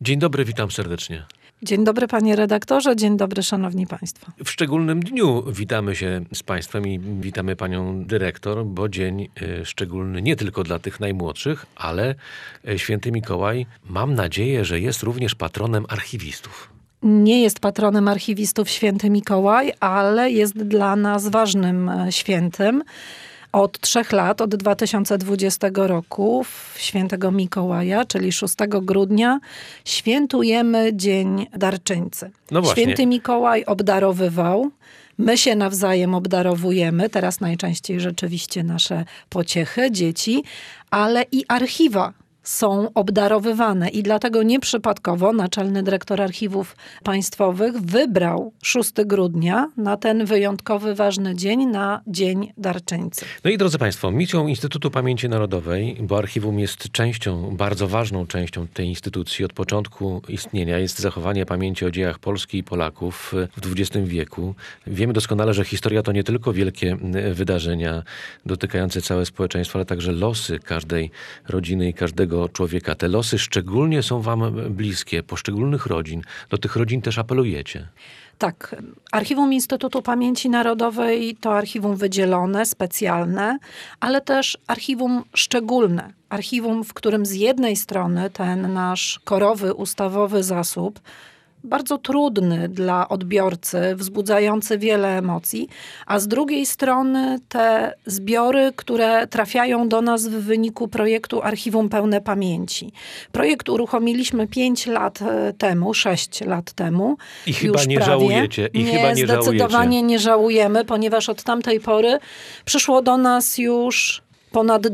Dzień dobry, witam serdecznie. Dzień dobry panie redaktorze, dzień dobry szanowni państwo. W szczególnym dniu witamy się z państwem i witamy panią dyrektor, bo dzień szczególny nie tylko dla tych najmłodszych, ale święty Mikołaj, mam nadzieję, że jest również patronem archiwistów. Nie jest patronem archiwistów święty Mikołaj, ale jest dla nas ważnym świętym. Od 3 lat, od 2020 roku, świętego Mikołaja, czyli 6 grudnia, świętujemy Dzień Darczyńcy. No właśnie. Święty Mikołaj obdarowywał, my się nawzajem obdarowujemy, teraz najczęściej rzeczywiście nasze pociechy, dzieci, ale i archiwa są obdarowywane i dlatego nieprzypadkowo Naczelny Dyrektor Archiwów Państwowych wybrał 6 grudnia na ten wyjątkowy, ważny dzień, na Dzień Darczyńcy. No i drodzy państwo, misją Instytutu Pamięci Narodowej, bo archiwum jest częścią, bardzo ważną częścią tej instytucji od początku istnienia, jest zachowanie pamięci o dziejach Polski i Polaków w XX wieku. Wiemy doskonale, że historia to nie tylko wielkie wydarzenia dotykające całe społeczeństwo, ale także losy każdej rodziny i każdego człowieka. Te losy szczególnie są wam bliskie, poszczególnych rodzin. Do tych rodzin też apelujecie. Tak, Archiwum Instytutu Pamięci Narodowej to archiwum wydzielone, specjalne, ale też archiwum szczególne. Archiwum, w którym z jednej strony ten nasz korowy, ustawowy zasób, bardzo trudny dla odbiorcy, wzbudzający wiele emocji, a z drugiej strony te zbiory, które trafiają do nas w wyniku projektu Archiwum Pełne Pamięci. Projekt uruchomiliśmy 5 lat temu, 6 lat temu. I chyba już nie prawie. żałujecie. Zdecydowanie nie żałujemy, ponieważ od tamtej pory przyszło do nas już ponad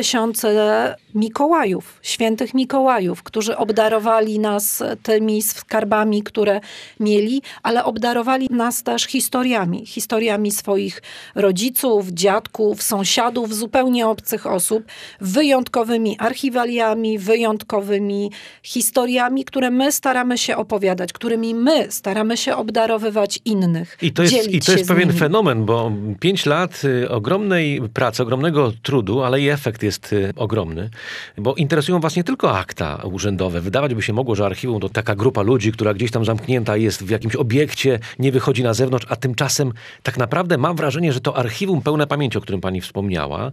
2000 Mikołajów, świętych Mikołajów, którzy obdarowali nas tymi skarbami, które mieli, ale obdarowali nas też historiami swoich rodziców, dziadków, sąsiadów, zupełnie obcych osób, wyjątkowymi archiwaliami, wyjątkowymi historiami, które my staramy się opowiadać, którymi my staramy się obdarowywać innych. I to jest pewien fenomen, bo 5 lat ogromnej pracy, ogromnego trudu, ale i efekt jest ogromny, bo interesują was nie tylko akta urzędowe. Wydawać by się mogło, że archiwum to taka grupa ludzi, która gdzieś tam zamknięta jest w jakimś obiekcie, nie wychodzi na zewnątrz, a tymczasem tak naprawdę mam wrażenie, że to archiwum pełne pamięci, o którym pani wspomniała,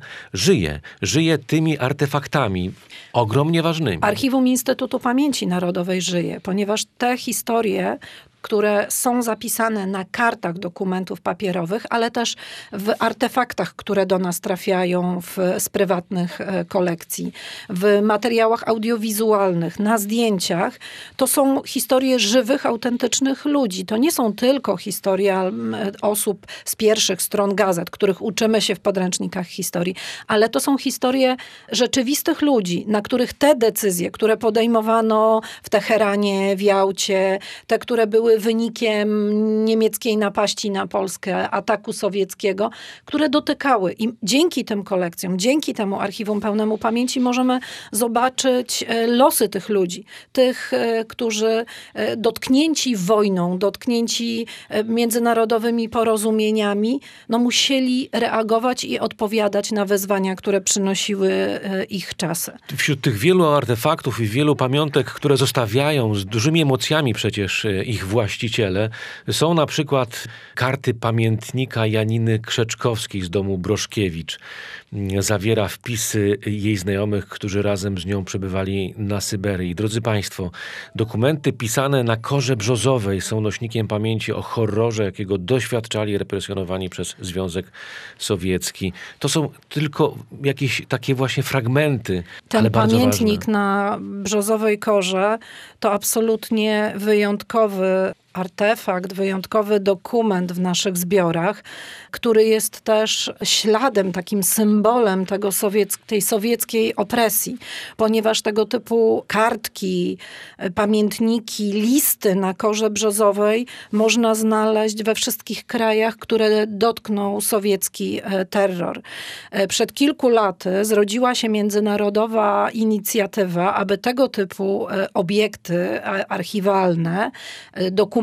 żyje tymi artefaktami ogromnie ważnymi. Archiwum Instytutu Pamięci Narodowej żyje, ponieważ te historie, które są zapisane na kartach dokumentów papierowych, ale też w artefaktach, które do nas trafiają z prywatnych kolekcji, w materiałach audiowizualnych, na zdjęciach, to są historie żywych, autentycznych ludzi. To nie są tylko historie osób z pierwszych stron gazet, których uczymy się w podręcznikach historii, ale to są historie rzeczywistych ludzi, na których te decyzje, które podejmowano w Teheranie, w Jałcie, te, które były wynikiem niemieckiej napaści na Polskę, ataku sowieckiego, które dotykały. I dzięki tym kolekcjom, dzięki temu Archiwum Pełnemu Pamięci możemy zobaczyć losy tych ludzi. Tych, którzy dotknięci wojną, dotknięci międzynarodowymi porozumieniami, musieli reagować i odpowiadać na wyzwania, które przynosiły ich czasy. Wśród tych wielu artefaktów i wielu pamiątek, które zostawiają z dużymi emocjami przecież ich właściciele, są na przykład karty pamiętnika Janiny Krzeczkowskiej z domu Broszkiewicz. Zawiera wpisy jej znajomych, którzy razem z nią przebywali na Syberii. Drodzy państwo, dokumenty pisane na korze brzozowej są nośnikiem pamięci o horrorze, jakiego doświadczali represjonowani przez Związek Sowiecki. To są tylko jakieś takie właśnie fragmenty, ale bardzo pamiętnik ważne. Na brzozowej korze to absolutnie wyjątkowy artefakt, wyjątkowy dokument w naszych zbiorach, który jest też śladem, takim symbolem tej sowieckiej opresji, ponieważ tego typu kartki, pamiętniki, listy na korze brzozowej można znaleźć we wszystkich krajach, które dotknął sowiecki terror. Przed kilku laty zrodziła się międzynarodowa inicjatywa, aby tego typu obiekty archiwalne, dokumenty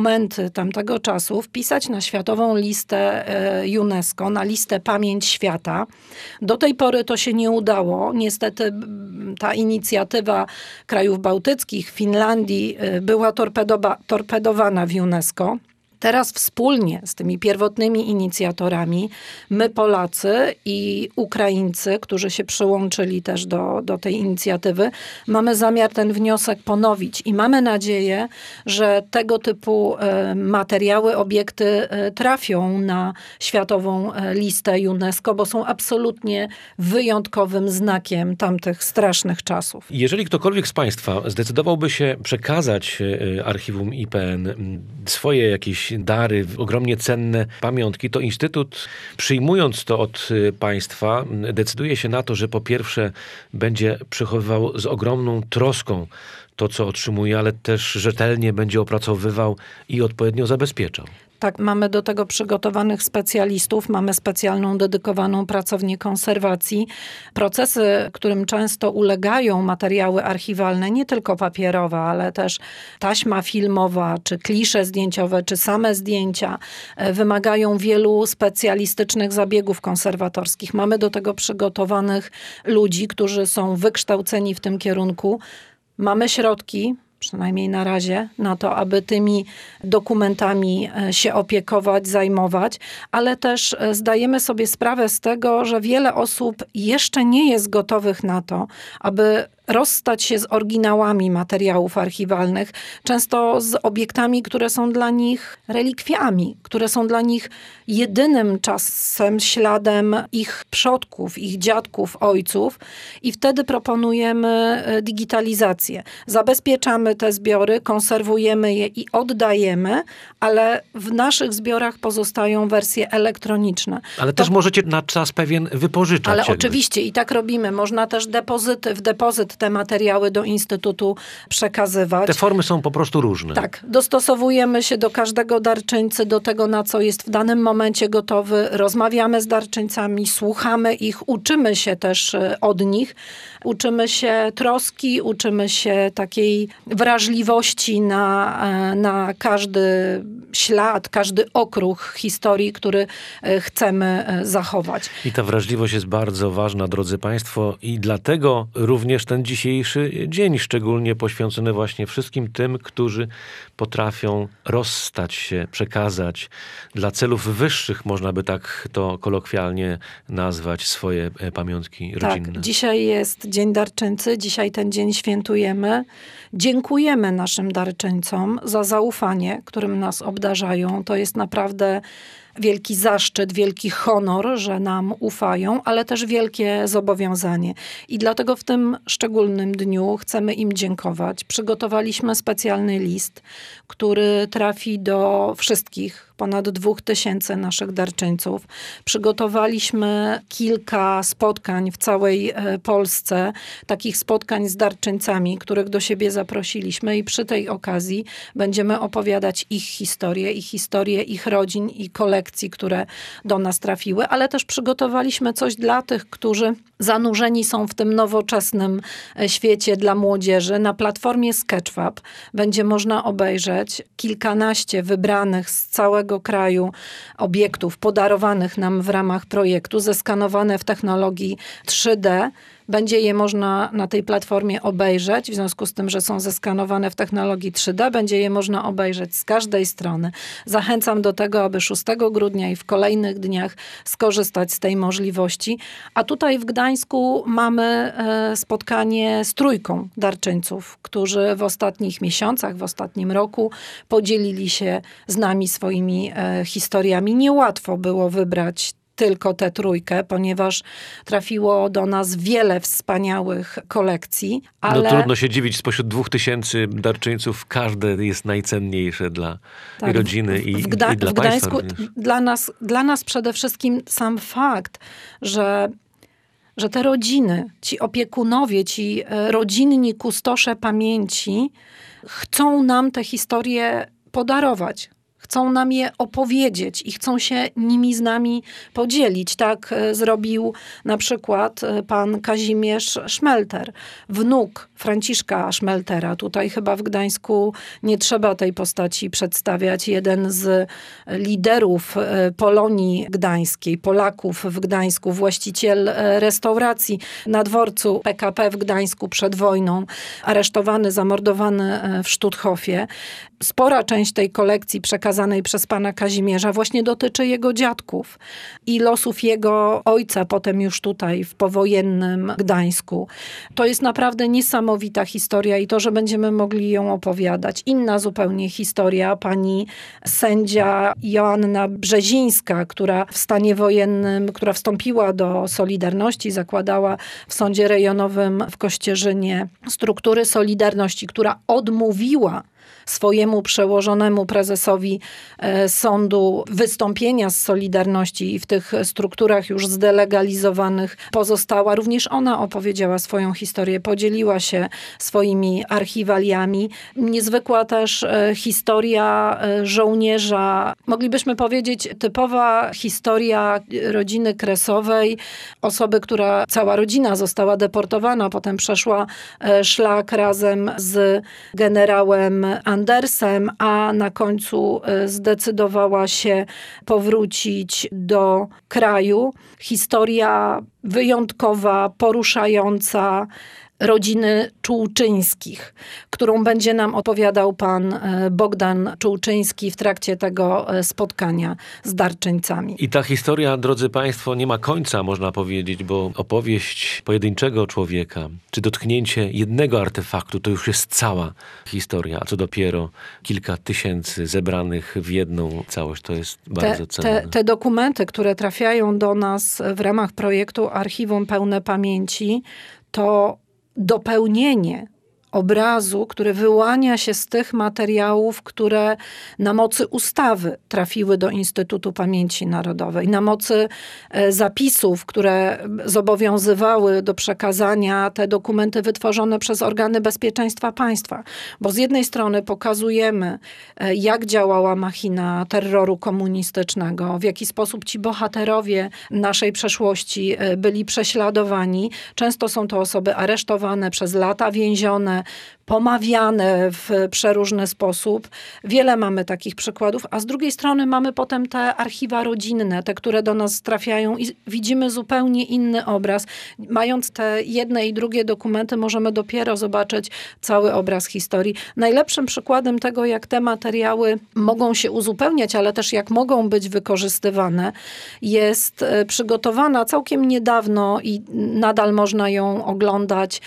dokumenty tamtego czasu wpisać na światową listę UNESCO, na listę Pamięć Świata. Do tej pory to się nie udało. Niestety ta inicjatywa krajów bałtyckich, Finlandii była torpedowana w UNESCO. Teraz wspólnie z tymi pierwotnymi inicjatorami, my Polacy i Ukraińcy, którzy się przyłączyli też do tej inicjatywy, mamy zamiar ten wniosek ponowić i mamy nadzieję, że tego typu materiały, obiekty trafią na światową listę UNESCO, bo są absolutnie wyjątkowym znakiem tamtych strasznych czasów. Jeżeli ktokolwiek z Państwa zdecydowałby się przekazać archiwum IPN swoje jakieś dary, ogromnie cenne pamiątki, to Instytut, przyjmując to od państwa, decyduje się na to, że po pierwsze będzie przechowywał z ogromną troską to, co otrzymuje, ale też rzetelnie będzie opracowywał i odpowiednio zabezpieczał. Tak, mamy do tego przygotowanych specjalistów, mamy specjalną, dedykowaną pracownię konserwacji. Procesy, którym często ulegają materiały archiwalne, nie tylko papierowe, ale też taśma filmowa, czy klisze zdjęciowe, czy same zdjęcia, wymagają wielu specjalistycznych zabiegów konserwatorskich. Mamy do tego przygotowanych ludzi, którzy są wykształceni w tym kierunku. Mamy środki, przynajmniej na razie, na to, aby tymi dokumentami się opiekować, zajmować, ale też zdajemy sobie sprawę z tego, że wiele osób jeszcze nie jest gotowych na to, aby rozstać się z oryginałami materiałów archiwalnych, często z obiektami, które są dla nich relikwiami, które są dla nich jedynym czasem śladem ich przodków, ich dziadków, ojców i wtedy proponujemy digitalizację. Zabezpieczamy te zbiory, konserwujemy je i oddajemy, ale w naszych zbiorach pozostają wersje elektroniczne. Ale też możecie na czas pewien wypożyczać. Ale oczywiście i tak robimy. Można też w depozyt te materiały do Instytutu przekazywać. Te formy są po prostu różne. Tak. Dostosowujemy się do każdego darczyńcy, do tego, na co jest w danym momencie gotowy. Rozmawiamy z darczyńcami, słuchamy ich, uczymy się też od nich. Uczymy się troski, uczymy się takiej wrażliwości na każdy ślad, każdy okruch historii, który chcemy zachować. I ta wrażliwość jest bardzo ważna, drodzy Państwo, i dlatego również ten dzisiejszy dzień szczególnie poświęcony właśnie wszystkim tym, którzy potrafią rozstać się, przekazać dla celów wyższych, można by tak to kolokwialnie nazwać, swoje pamiątki rodzinne. Tak, dzisiaj jest Dzień Darczyńcy, dzisiaj ten dzień świętujemy. Dziękujemy naszym darczyńcom za zaufanie, którym nas obdarzają. To jest naprawdę wielki zaszczyt, wielki honor, że nam ufają, ale też wielkie zobowiązanie. I dlatego w tym szczególnym dniu chcemy im dziękować. Przygotowaliśmy specjalny list, który trafi do wszystkich, ponad 2000 naszych darczyńców. Przygotowaliśmy kilka spotkań w całej Polsce, takich spotkań z darczyńcami, których do siebie zaprosiliśmy i przy tej okazji będziemy opowiadać ich historię ich rodzin i kolekcji, które do nas trafiły, ale też przygotowaliśmy coś dla tych, którzy zanurzeni są w tym nowoczesnym świecie dla młodzieży. Na platformie Sketchfab będzie można obejrzeć kilkanaście wybranych z całego kraju obiektów podarowanych nam w ramach projektu, zeskanowane w technologii 3D. Będzie je można na tej platformie obejrzeć, w związku z tym, że są zeskanowane w technologii 3D, będzie je można obejrzeć z każdej strony. Zachęcam do tego, aby 6 grudnia i w kolejnych dniach skorzystać z tej możliwości. A tutaj w Gdańsku mamy spotkanie z trójką darczyńców, którzy w ostatnich miesiącach, w ostatnim roku podzielili się z nami swoimi historiami. Niełatwo było wybrać tylko tę trójkę, ponieważ trafiło do nas wiele wspaniałych kolekcji. Ale... No trudno się dziwić, spośród 2000 darczyńców każde jest najcenniejsze dla rodziny i dla w Gdańsku dla nas przede wszystkim sam fakt, że te rodziny, ci opiekunowie, ci rodzinni kustosze pamięci chcą nam te historie podarować. Chcą nam je opowiedzieć i chcą się nimi z nami podzielić. Tak zrobił na przykład pan Kazimierz Szmelter, wnuk Franciszka Szmeltera. Tutaj chyba w Gdańsku nie trzeba tej postaci przedstawiać. Jeden z liderów Polonii Gdańskiej, Polaków w Gdańsku, właściciel restauracji na dworcu PKP w Gdańsku przed wojną, aresztowany, zamordowany w Stutthofie. Spora część tej kolekcji przekazanej przez pana Kazimierza właśnie dotyczy jego dziadków i losów jego ojca, potem już tutaj w powojennym Gdańsku. To jest naprawdę niesamowita historia i to, że będziemy mogli ją opowiadać. Inna zupełnie historia, pani sędzia Joanna Brzezińska, która w stanie wojennym, która wstąpiła do Solidarności, zakładała w Sądzie Rejonowym w Kościerzynie struktury Solidarności, która odmówiła swojemu przełożonemu prezesowi sądu wystąpienia z Solidarności i w tych strukturach już zdelegalizowanych pozostała. Również ona opowiedziała swoją historię, podzieliła się swoimi archiwaliami. Niezwykła też historia żołnierza, moglibyśmy powiedzieć typowa historia rodziny Kresowej, osoby, która, cała rodzina została deportowana, potem przeszła szlak razem z generałem Andersem, a na końcu zdecydowała się powrócić do kraju. Historia wyjątkowa, poruszająca rodziny Czułczyńskich, którą będzie nam opowiadał pan Bogdan Czułczyński w trakcie tego spotkania z darczyńcami. I ta historia, drodzy państwo, nie ma końca, można powiedzieć, bo opowieść pojedynczego człowieka, czy dotknięcie jednego artefaktu, to już jest cała historia, a co dopiero kilka tysięcy zebranych w jedną całość, to jest bardzo cenne. Te dokumenty, które trafiają do nas w ramach projektu Archiwum Pełne Pamięci, to dopełnienie obrazu, który wyłania się z tych materiałów, które na mocy ustawy trafiły do Instytutu Pamięci Narodowej, na mocy zapisów, które zobowiązywały do przekazania te dokumenty wytworzone przez organy bezpieczeństwa państwa. Bo z jednej strony pokazujemy, jak działała machina terroru komunistycznego, w jaki sposób ci bohaterowie naszej przeszłości byli prześladowani. Często są to osoby aresztowane, przez lata więzione, pomawiane w przeróżny sposób. Wiele mamy takich przykładów, a z drugiej strony mamy potem te archiwa rodzinne, te, które do nas trafiają i widzimy zupełnie inny obraz. Mając te jedne i drugie dokumenty, możemy dopiero zobaczyć cały obraz historii. Najlepszym przykładem tego, jak te materiały mogą się uzupełniać, ale też jak mogą być wykorzystywane, jest przygotowana całkiem niedawno i nadal można ją oglądać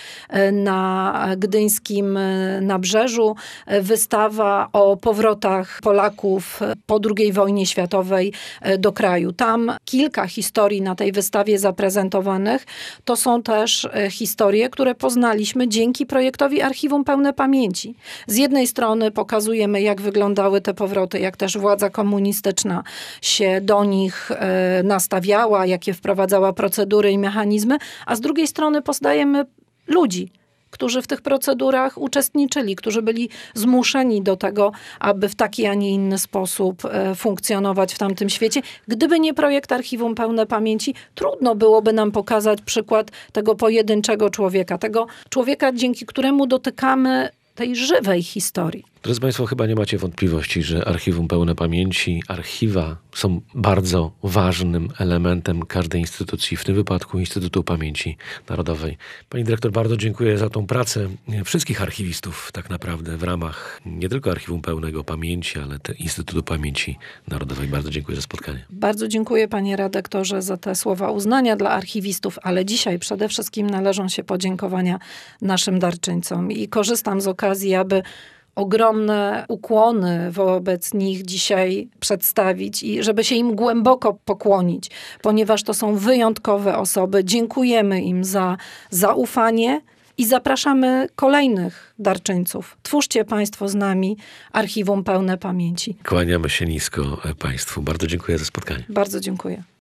na gdyńskim Nabrzeżu, wystawa o powrotach Polaków po II wojnie światowej do kraju. Tam kilka historii na tej wystawie zaprezentowanych to są też historie, które poznaliśmy dzięki projektowi Archiwum Pełne Pamięci. Z jednej strony pokazujemy, jak wyglądały te powroty, jak też władza komunistyczna się do nich nastawiała, jakie wprowadzała procedury i mechanizmy, a z drugiej strony poznajemy ludzi, którzy w tych procedurach uczestniczyli, którzy byli zmuszeni do tego, aby w taki, a nie inny sposób funkcjonować w tamtym świecie. Gdyby nie projekt Archiwum Pełne Pamięci, trudno byłoby nam pokazać przykład tego pojedynczego człowieka, dzięki któremu dotykamy tej żywej historii. Drodzy państwo, chyba nie macie wątpliwości, że Archiwum Pełne Pamięci, archiwa są bardzo ważnym elementem każdej instytucji, w tym wypadku Instytutu Pamięci Narodowej. Pani dyrektor, bardzo dziękuję za tą pracę wszystkich archiwistów tak naprawdę w ramach nie tylko Archiwum Pełnego Pamięci, ale Instytutu Pamięci Narodowej. Bardzo dziękuję za spotkanie. Bardzo dziękuję, panie redaktorze, za te słowa uznania dla archiwistów, ale dzisiaj przede wszystkim należą się podziękowania naszym darczyńcom i korzystam z okazji, aby ogromne ukłony wobec nich dzisiaj przedstawić i żeby się im głęboko pokłonić, ponieważ to są wyjątkowe osoby. Dziękujemy im za zaufanie i zapraszamy kolejnych darczyńców. Twórzcie państwo z nami Archiwum Pełne Pamięci. Kłaniamy się nisko państwu. Bardzo dziękuję za spotkanie. Bardzo dziękuję.